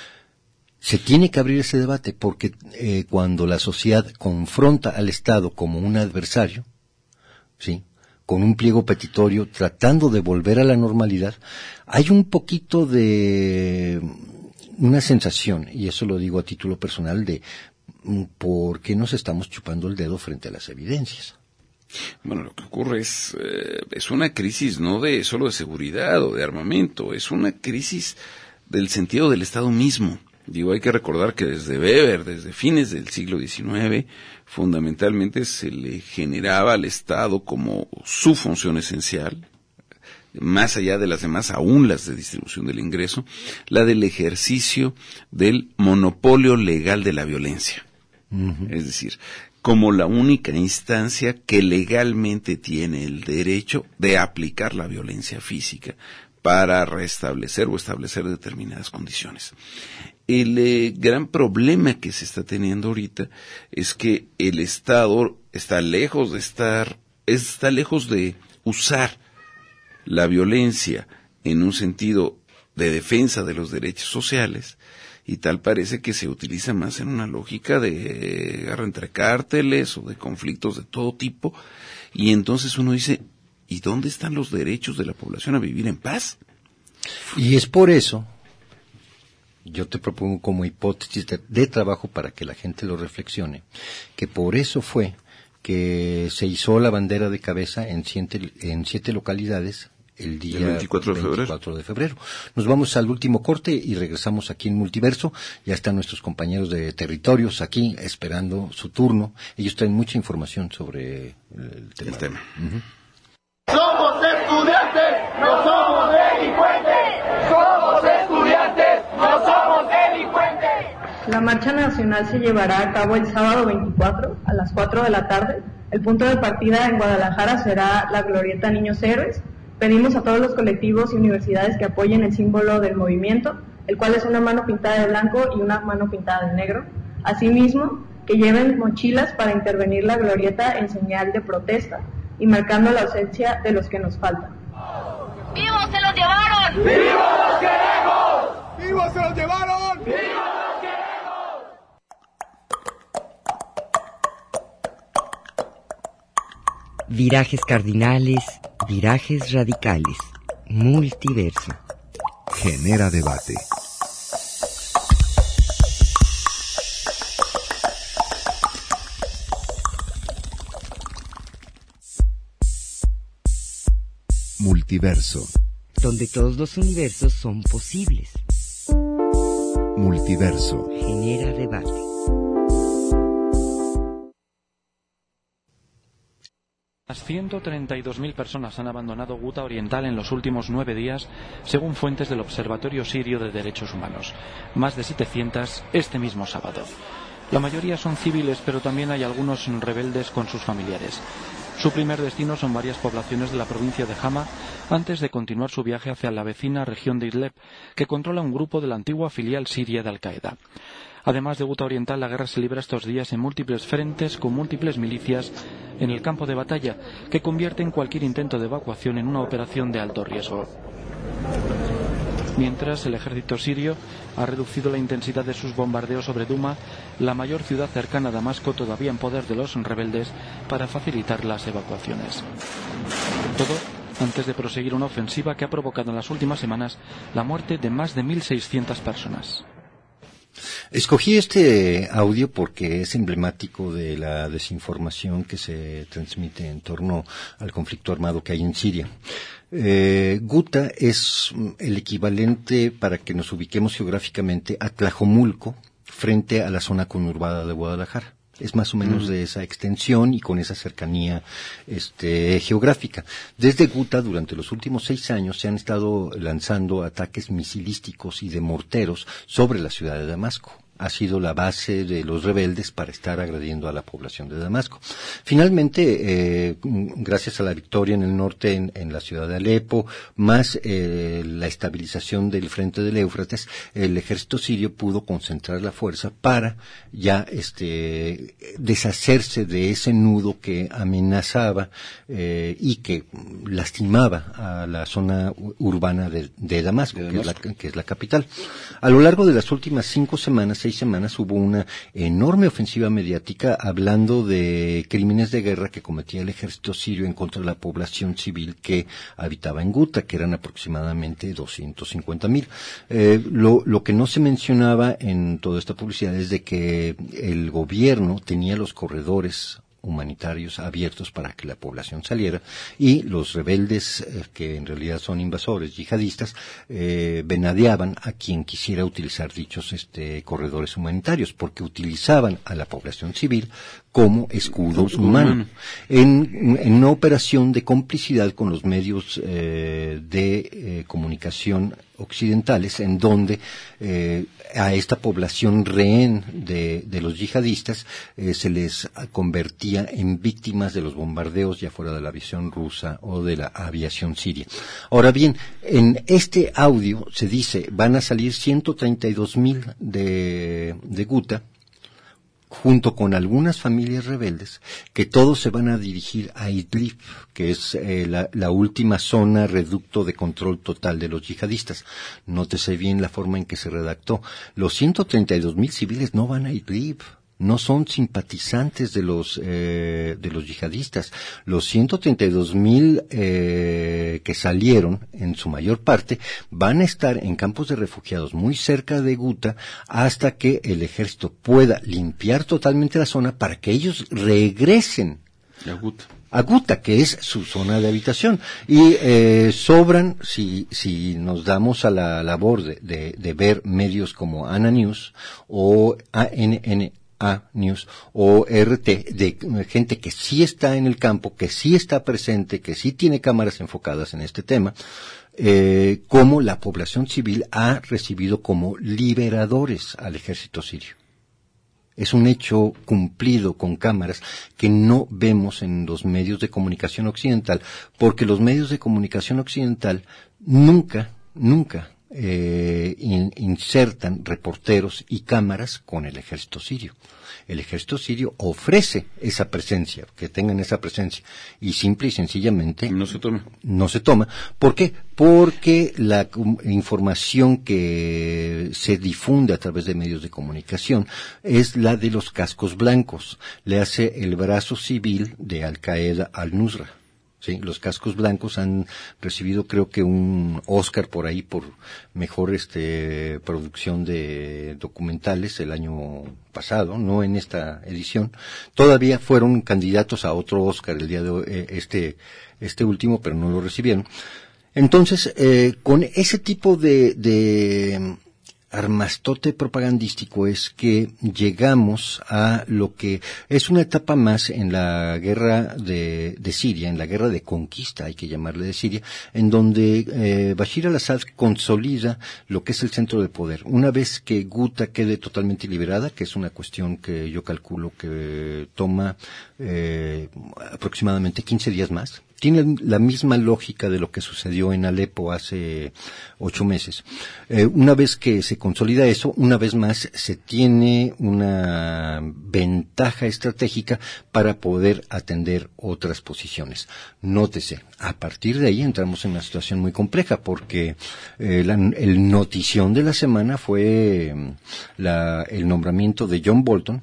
Speaker 6: Se tiene que abrir ese debate porque eh, cuando la sociedad confronta al Estado como un adversario, sí, con un pliego petitorio tratando de volver a la normalidad, hay un poquito de una sensación, y eso lo digo a título personal, de ¿por qué nos estamos chupando el dedo frente a las evidencias?
Speaker 7: Bueno, lo que ocurre es, eh, es una crisis no de solo de seguridad o de armamento, es una crisis del sentido del Estado mismo. Digo, hay que recordar que desde Weber, desde fines del siglo diecinueve, fundamentalmente se le generaba al Estado como su función esencial, más allá de las demás, aún las de distribución del ingreso, la del ejercicio del monopolio legal de la violencia. Uh-huh. Es decir, como la única instancia que legalmente tiene el derecho de aplicar la violencia física para restablecer o establecer determinadas condiciones. El eh, gran problema que se está teniendo ahorita es que el Estado está lejos de estar, está lejos de usar la violencia en un sentido de defensa de los derechos sociales, y tal parece que se utiliza más en una lógica de guerra entre cárteles o de conflictos de todo tipo, y entonces uno dice, ¿y dónde están los derechos de la población a vivir en paz?
Speaker 6: Y es por eso, yo te propongo como hipótesis de, de trabajo para que la gente lo reflexione, que por eso fue que se hizo la bandera de cabeza en siete, en siete localidades el día
Speaker 7: el veinticuatro de febrero.
Speaker 6: veinticuatro de febrero. Nos vamos al último corte y regresamos aquí en Multiverso. Ya están nuestros compañeros de territorios aquí esperando su turno. Ellos traen mucha información sobre el tema.
Speaker 7: El tema.
Speaker 6: Uh-huh.
Speaker 11: Somos estudiantes, no somos delincuentes. Somos estudiantes, no somos delincuentes.
Speaker 8: La marcha nacional se llevará a cabo el sábado veinticuatro a las cuatro de la tarde. El punto de partida en Guadalajara será la Glorieta Niños Héroes. Pedimos a todos los colectivos y universidades que apoyen el símbolo del movimiento, el cual es una mano pintada de blanco y una mano pintada de negro. Asimismo, que lleven mochilas para intervenir la glorieta en señal de protesta y marcando la ausencia de los que nos faltan.
Speaker 10: ¡Vivos se los llevaron!
Speaker 11: ¡Vivos los queremos! ¡Vivos se los llevaron! ¡Vivos los queremos!
Speaker 1: Virajes cardinales, virajes radicales, multiverso.
Speaker 4: Genera debate. Multiverso.
Speaker 1: Donde todos los universos son posibles.
Speaker 4: Multiverso.
Speaker 1: Genera debate.
Speaker 12: Las ciento treinta y dos mil personas han abandonado Guta Oriental en los últimos nueve días, según fuentes del Observatorio Sirio de Derechos Humanos. Más de setecientas este mismo sábado. La mayoría son civiles, pero también hay algunos rebeldes con sus familiares. Su primer destino son varias poblaciones de la provincia de Hama, antes de continuar su viaje hacia la vecina región de Idlib, que controla un grupo de la antigua filial siria de Al-Qaeda. Además de Guta Oriental, la guerra se libra estos días en múltiples frentes con múltiples milicias en el campo de batalla, que convierten cualquier intento de evacuación en una operación de alto riesgo. Mientras, el ejército sirio ha reducido la intensidad de sus bombardeos sobre Duma, la mayor ciudad cercana a Damasco, todavía en poder de los rebeldes, para facilitar las evacuaciones. Todo antes de proseguir una ofensiva que ha provocado en las últimas semanas la muerte de más de mil seiscientas personas.
Speaker 6: Escogí este audio porque es emblemático de la desinformación que se transmite en torno al conflicto armado que hay en Siria. Eh, Guta es el equivalente, para que nos ubiquemos geográficamente, a Tlajomulco frente a la zona conurbada de Guadalajara. Es más o menos de esa extensión y con esa cercanía este, geográfica. Desde Guta, durante los últimos seis años, se han estado lanzando ataques misilísticos y de morteros sobre la ciudad de Damasco. Ha sido la base de los rebeldes para estar agrediendo a la población de Damasco. Finalmente, eh, gracias a la victoria en el norte, en, en la ciudad de Alepo, más eh, la estabilización del frente del Éufrates, el ejército sirio pudo concentrar la fuerza para ya este deshacerse de ese nudo que amenazaba eh, y que lastimaba a la zona urbana de, de Damasco, de Damasco. Que, es la, que es la capital. A lo largo de las últimas cinco semanas, seis semanas, hubo una enorme ofensiva mediática hablando de crímenes de guerra que cometía el ejército sirio en contra de la población civil que habitaba en Guta, que eran aproximadamente doscientos cincuenta mil. Eh, lo, lo que no se mencionaba en toda esta publicidad es de que el gobierno tenía los corredores humanitarios abiertos para que la población saliera, y los rebeldes, eh, que en realidad son invasores yihadistas, eh, venadeaban a quien quisiera utilizar dichos este, corredores humanitarios, porque utilizaban a la población civil como escudo humano, en, en una operación de complicidad con los medios eh, de eh, comunicación occidentales, en donde eh, a esta población rehén de, de los yihadistas eh, se les convertía en víctimas de los bombardeos, ya fuera de la aviación rusa o de la aviación siria. Ahora bien, en este audio se dice, van a salir ciento treinta y dos mil de, de Guta, junto con algunas familias rebeldes, que todos se van a dirigir a Idlib, que es eh, la, la última zona reducto de control total de los yihadistas. Nótese bien la forma en que se redactó. Los ciento treinta y dos mil civiles no van a Idlib. No son simpatizantes de los eh, de los yihadistas. Los ciento treinta y dos mil eh, que salieron, en su mayor parte, van a estar en campos de refugiados muy cerca de Guta hasta que el ejército pueda limpiar totalmente la zona para que ellos regresen
Speaker 7: a Guta.
Speaker 6: a Guta, que es su zona de habitación. Y eh, sobran, si si nos damos a la labor de, de, de ver medios como ANA News o A N N A News o R T, de gente que sí está en el campo, que sí está presente, que sí tiene cámaras enfocadas en este tema, eh, cómo la población civil ha recibido como liberadores al ejército sirio. Es un hecho cumplido con cámaras que no vemos en los medios de comunicación occidental, porque los medios de comunicación occidental nunca, nunca Eh, in, insertan reporteros y cámaras con el ejército sirio. El ejército sirio ofrece esa presencia, que tengan esa presencia, y simple y sencillamente
Speaker 7: no se toma.
Speaker 6: No se toma. ¿Por qué? Porque la um, información que se difunde a través de medios de comunicación es la de los cascos blancos. Le hace el brazo civil de Al Qaeda al-Nusra. Sí, los cascos blancos han recibido, creo que un Oscar por ahí por mejor este producción de documentales el año pasado, no en esta edición. Todavía fueron candidatos a otro Oscar el día de hoy, eh, este este último, pero no lo recibieron. Entonces, eh, con ese tipo de de armastote propagandístico es que llegamos a lo que es una etapa más en la guerra de, de Siria, en la guerra de conquista, hay que llamarle de Siria, en donde eh, Bashir al-Assad consolida lo que es el centro de poder. Una vez que Guta quede totalmente liberada, que es una cuestión que yo calculo que toma eh, aproximadamente quince días más, tiene la misma lógica de lo que sucedió en Alepo hace ocho meses. Eh, una vez que se consolida eso, una vez más se tiene una ventaja estratégica para poder atender otras posiciones. Nótese, a partir de ahí entramos en una situación muy compleja, porque eh, la, el notición de la semana fue la, el nombramiento de John Bolton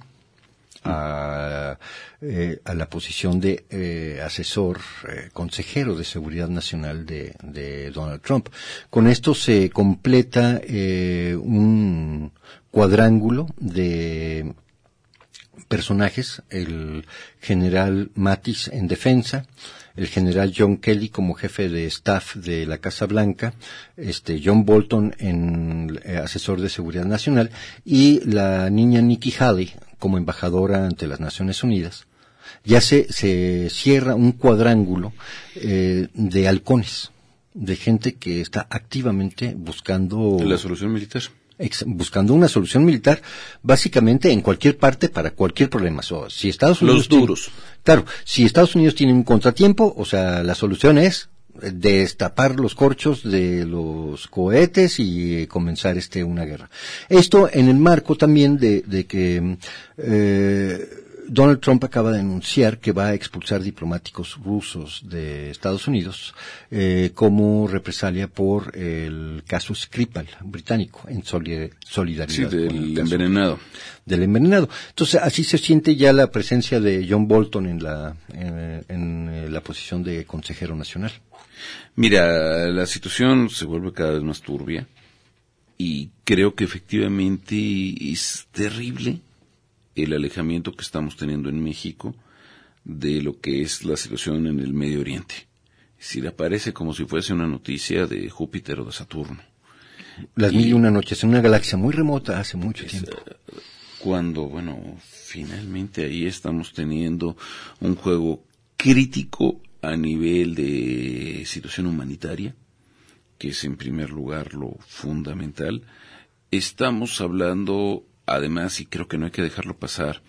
Speaker 6: a, eh, a la posición de eh, asesor, eh, consejero de seguridad nacional de, de Donald Trump. Con esto se completa eh, un cuadrángulo de personajes: el general Mattis en defensa, el general John Kelly como jefe de staff de la Casa Blanca, este John Bolton en eh, asesor de seguridad nacional, y la niña Nikki Haley como embajadora ante las Naciones Unidas. Ya se, se cierra un cuadrángulo eh, de halcones, de gente que está activamente buscando
Speaker 7: la solución militar.
Speaker 6: Ex, buscando una solución militar, básicamente en cualquier parte para cualquier problema. So, si Estados Unidos
Speaker 7: los duros.
Speaker 6: Tiene, claro, si Estados Unidos tiene un contratiempo, o sea, la solución es destapar los corchos de los cohetes y comenzar este una guerra. Esto en el marco también de, de que eh, Donald Trump acaba de anunciar que va a expulsar diplomáticos rusos de Estados Unidos eh, como represalia por el caso Skripal británico, en solidaridad.
Speaker 7: Sí, del envenenado.
Speaker 6: Del envenenado. Entonces, así se siente ya la presencia de John Bolton en la, en, en la posición de consejero nacional.
Speaker 7: Mira, la situación se vuelve cada vez más turbia y creo que efectivamente es terrible el alejamiento que estamos teniendo en México de lo que es la situación en el Medio Oriente. Es decir, aparece como si fuese una noticia de Júpiter o de Saturno.
Speaker 6: Las y, mil y una noches, en una galaxia muy remota hace mucho
Speaker 7: es,
Speaker 6: tiempo.
Speaker 7: Cuando, bueno, finalmente ahí estamos teniendo un juego crítico a nivel de situación humanitaria, que es en primer lugar lo fundamental. Estamos hablando, además, y creo que no hay que dejarlo pasar,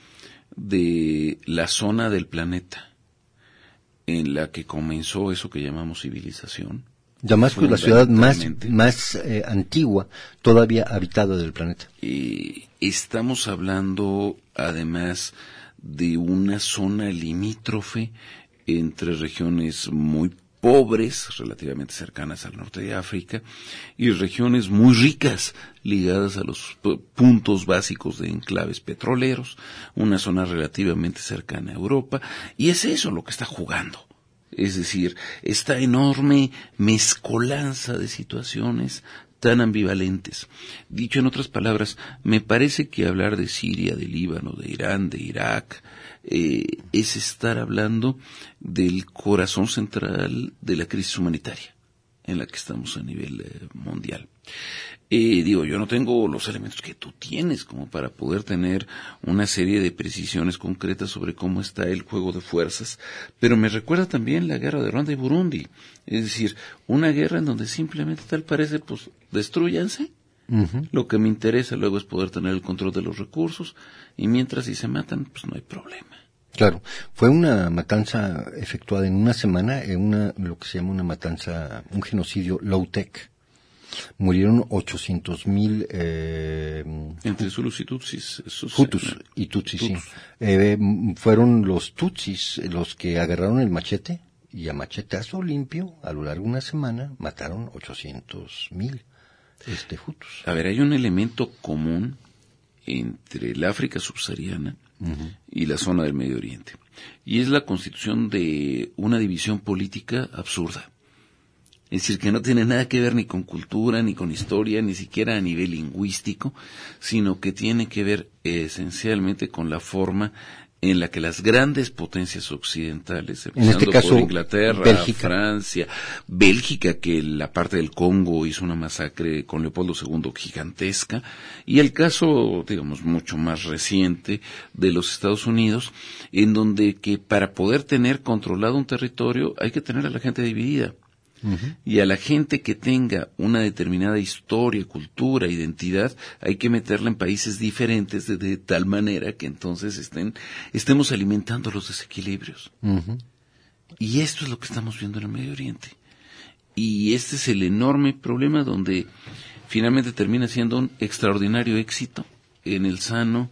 Speaker 7: de la zona del planeta en la que comenzó eso que llamamos civilización.
Speaker 6: Damasco es la ciudad más, más eh, antigua todavía habitada del planeta.
Speaker 7: Eh, estamos hablando, además, de una zona limítrofe entre regiones muy pobres, relativamente cercanas al norte de África, y regiones muy ricas, ligadas a los p- puntos básicos de enclaves petroleros, una zona relativamente cercana a Europa, y es eso lo que está jugando. Es decir, esta enorme mezcolanza de situaciones tan ambivalentes. Dicho en otras palabras, me parece que hablar de Siria, de Líbano, de Irán, de Irak, eh, es estar hablando del corazón central de la crisis humanitaria en la que estamos a nivel eh, mundial. Eh, digo, yo no tengo los elementos que tú tienes como para poder tener una serie de precisiones concretas sobre cómo está el juego de fuerzas, pero me recuerda también la guerra de Ruanda y Burundi. Es decir, una guerra en donde simplemente tal parece, pues, destrúyanse. Uh-huh. Lo que me interesa luego es poder tener el control de los recursos, y mientras si se matan, pues no hay problema.
Speaker 6: Claro, fue una matanza efectuada en una semana, en una, lo que se llama una matanza, un genocidio low-tech. Murieron ochocientos mil eh,
Speaker 7: entre Zulus y Tutsis.
Speaker 6: Hutus y Tutsis, sí. Eh, fueron los Tutsis los que agarraron el machete y a machetazo limpio, a lo largo de una semana, mataron ochocientos mil este, Hutus.
Speaker 7: A ver, hay un elemento común entre el África subsahariana uh-huh. y la zona del Medio Oriente, y es la constitución de una división política absurda. Es decir, que no tiene nada que ver ni con cultura, ni con historia, ni siquiera a nivel lingüístico, sino que tiene que ver eh, esencialmente con la forma en la que las grandes potencias occidentales, empezando en este caso, por Inglaterra,
Speaker 6: Bélgica.
Speaker 7: Francia, Bélgica, que la parte del Congo hizo una masacre con Leopoldo segundo gigantesca, y el caso, digamos, mucho más reciente de los Estados Unidos, en donde que para poder tener controlado un territorio hay que tener a la gente dividida. Uh-huh. Y a la gente que tenga una determinada historia, cultura, identidad, hay que meterla en países diferentes de, de tal manera que entonces estén, estemos alimentando los desequilibrios. Uh-huh. Y esto es lo que estamos viendo en el Medio Oriente. Y este es el enorme problema donde finalmente termina siendo un extraordinario éxito en el sano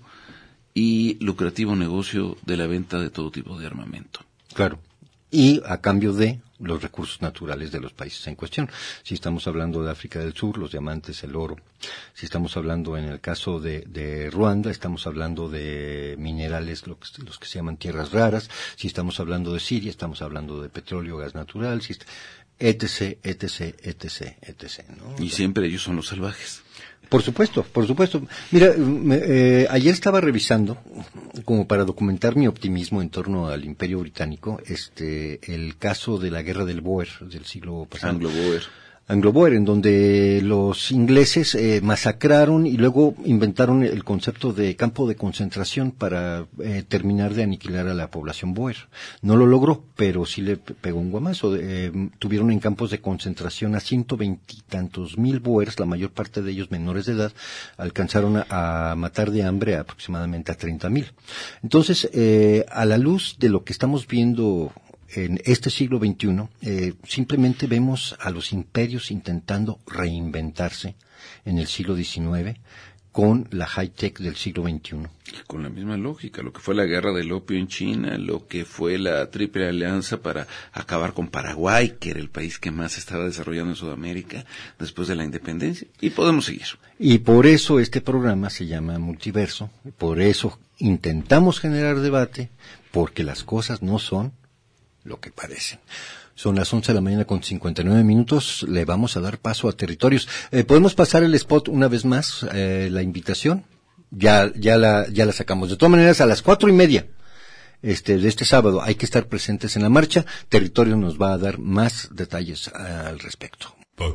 Speaker 7: y lucrativo negocio de la venta de todo tipo de armamento.
Speaker 6: Claro. Y a cambio de los recursos naturales de los países en cuestión. Si estamos hablando de África del Sur, los diamantes, el oro. Si estamos hablando en el caso de, de Ruanda, estamos hablando de minerales, lo que, los que se llaman tierras raras. Si estamos hablando de Siria, estamos hablando de petróleo, gas natural, si est- etc, etc, etc, etc, ¿no?
Speaker 7: Y siempre ellos son los salvajes.
Speaker 6: Por supuesto, por supuesto. Mira, me, eh, ayer estaba revisando, como para documentar mi optimismo en torno al Imperio Británico, este, el caso de la guerra del Boer del siglo pasado.
Speaker 7: Anglo-Boer.
Speaker 6: Anglo-Boer, en donde los ingleses eh, masacraron y luego inventaron el concepto de campo de concentración para eh, terminar de aniquilar a la población boer. No lo logró, pero sí le pegó un guamazo. Eh, tuvieron en campos de concentración a ciento veintitantos mil boers, la mayor parte de ellos menores de edad, alcanzaron a, a matar de hambre a aproximadamente a treinta mil. Entonces, eh, a la luz de lo que estamos viendo en este siglo veintiuno, eh, simplemente vemos a los imperios intentando reinventarse en el siglo diecinueve con la high-tech del siglo veintiuno.
Speaker 7: Con la misma lógica, lo que fue la guerra del opio en China, lo que fue la Triple Alianza para acabar con Paraguay, que era el país que más estaba desarrollando en Sudamérica después de la independencia, y podemos seguir.
Speaker 6: Y por eso este programa se llama Multiverso, por eso intentamos generar debate, porque las cosas no son lo que parecen. Son las once de la mañana con cincuenta y nueve minutos, le vamos a dar paso a territorios. Eh, ¿Podemos pasar el spot una vez más, eh, la invitación? Ya, ya la, ya la sacamos. De todas maneras, a las cuatro y media, este, de este sábado. Hay que estar presentes en la marcha. Territorio nos va a dar más detalles uh, al respecto.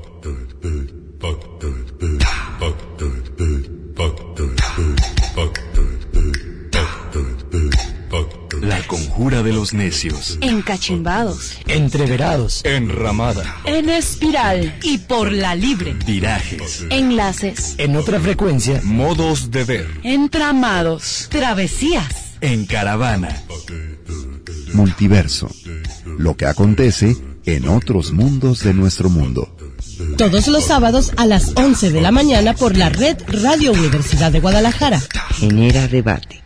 Speaker 2: La conjura de los necios.
Speaker 5: Encachimbados.
Speaker 3: Entreverados.
Speaker 2: Enramada.
Speaker 5: En espiral y por la libre.
Speaker 2: Virajes.
Speaker 5: Enlaces.
Speaker 3: En otra frecuencia.
Speaker 2: Modos de ver.
Speaker 5: Entramados. Travesías.
Speaker 2: En caravana.
Speaker 4: Multiverso. Lo que acontece en otros mundos de nuestro mundo.
Speaker 13: Todos los sábados a las once de la mañana por la red Radio Universidad de Guadalajara.
Speaker 1: Genera debate.